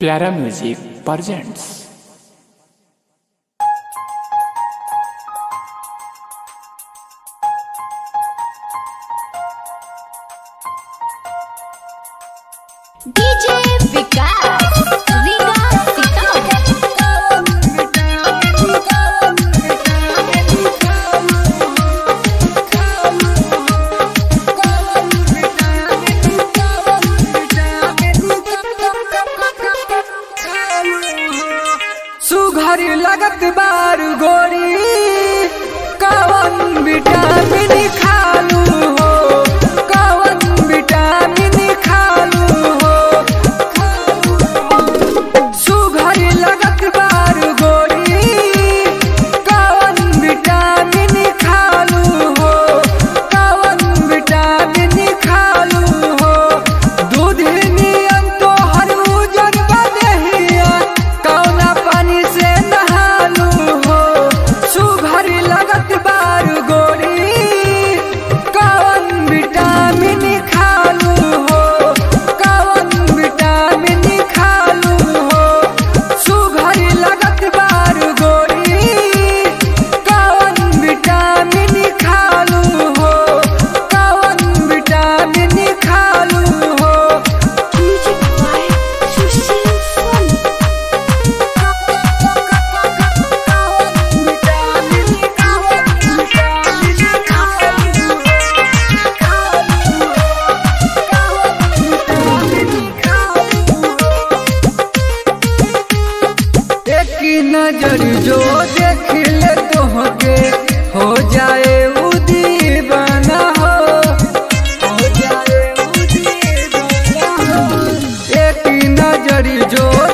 प्यारा music presents. DJ विकास सुघर लगत बार गोरी कवन विटामिन खालू हो, कवन विटामिन खालू हो। सुघर लगत बार गोरी कवन विटामिन खालू हो, कवन विटामिन खालू हो। दूध नियन तो हर उजर बदहिया कौना पानी से नहालू हो। सुघर लगत बार गोरी कवन विटामिन खालू हो, कवन विटामिन खालू हो। सुघर लगत बार गोरी कवन विटामिन खालू हो, कवन विटामिन खालू हो। एक नजर जो देख ले तोहके हो जाए उ दीवाना हो, हो जाए उ दीवाना हो। एक नजर जो